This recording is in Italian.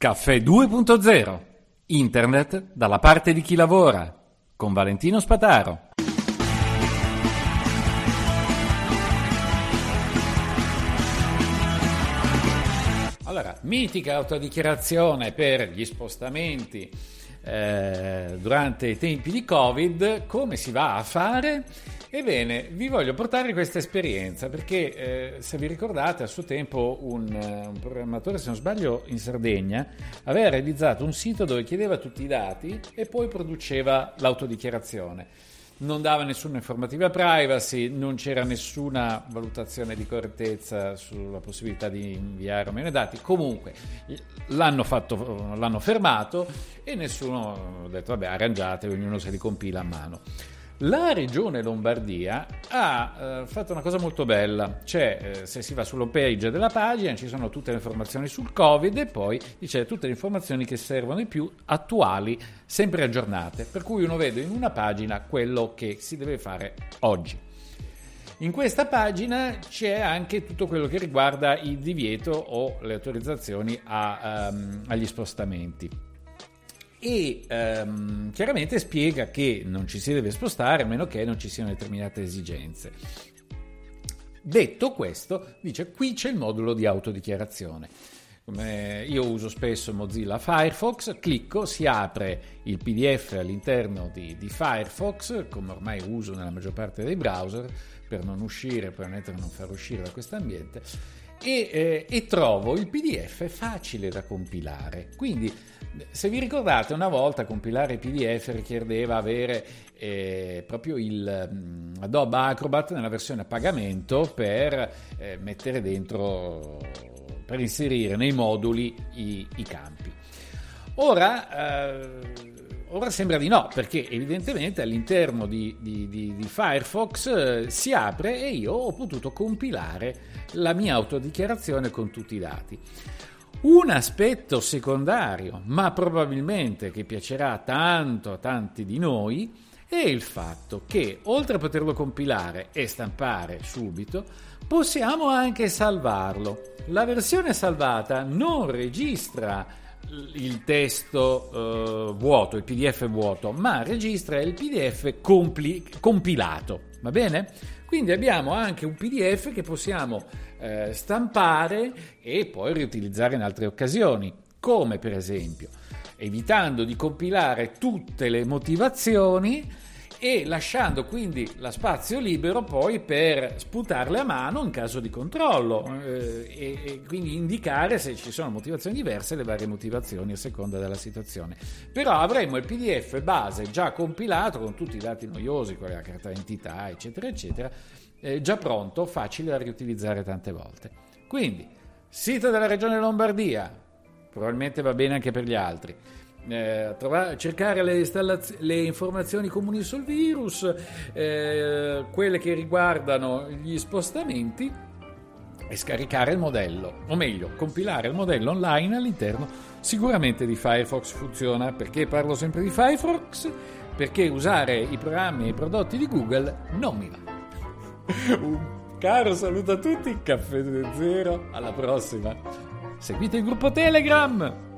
Caffè 2.0. Internet dalla parte di chi lavora. Con Valentino Spataro. Allora, mitica autodichiarazione per gli spostamenti durante i tempi di Covid. Come si va a fare? Ebbene, vi voglio portare questa esperienza perché se vi ricordate, a suo tempo un programmatore, se non sbaglio in Sardegna, aveva realizzato un sito dove chiedeva tutti i dati e poi produceva l'autodichiarazione. Non dava nessuna informativa privacy, non c'era nessuna valutazione di correttezza sulla possibilità di inviare o meno i dati. Comunque l'hanno fermato e nessuno ha detto vabbè, arrangiatevi, ognuno se li compila a mano. La regione Lombardia ha fatto una cosa molto bella, se si va sull'home page della pagina ci sono tutte le informazioni sul Covid e poi c'è tutte le informazioni che servono di più, attuali, sempre aggiornate, per cui uno vede in una pagina quello che si deve fare oggi. In questa pagina c'è anche tutto quello che riguarda il divieto o le autorizzazioni agli spostamenti. E chiaramente spiega che non ci si deve spostare a meno che non ci siano determinate esigenze. Detto questo, dice qui c'è il modulo di autodichiarazione. Io uso spesso Mozilla Firefox, clicco, si apre il PDF all'interno di Firefox, come ormai uso nella maggior parte dei browser, per non uscire, per non far uscire da questo ambiente, e trovo il PDF facile da compilare. Quindi, se vi ricordate, una volta compilare i PDF richiedeva avere proprio il Adobe Acrobat nella versione a pagamento per mettere dentro, per inserire nei moduli i campi. Ora sembra di no, perché evidentemente all'interno di Firefox si apre e io ho potuto compilare la mia autodichiarazione con tutti i dati. Un aspetto secondario, ma probabilmente che piacerà tanto a tanti di noi, è il fatto che, oltre a poterlo compilare e stampare subito, possiamo anche salvarlo. La versione salvata non registra il testo vuoto, il PDF vuoto, ma registra il PDF compilato, va bene? Quindi abbiamo anche un PDF che possiamo stampare e poi riutilizzare in altre occasioni, come per esempio evitando di compilare tutte le motivazioni e lasciando quindi lo spazio libero poi per sputarle a mano in caso di controllo e quindi indicare se ci sono motivazioni diverse, le varie motivazioni a seconda della situazione. Però avremo il PDF base già compilato con tutti i dati noiosi, con la carta d'identità eccetera eccetera, già pronto, facile da riutilizzare tante volte. Quindi sito della regione Lombardia, probabilmente va bene anche per gli altri. Cercare le informazioni comuni sul virus, quelle che riguardano gli spostamenti e scaricare il modello, o meglio compilare il modello online all'interno sicuramente di Firefox. Funziona. Perché parlo sempre di Firefox? Perché usare i programmi e i prodotti di Google non mi va. Un caro saluto a tutti, Caffè 2.0, alla prossima. Seguite il gruppo Telegram.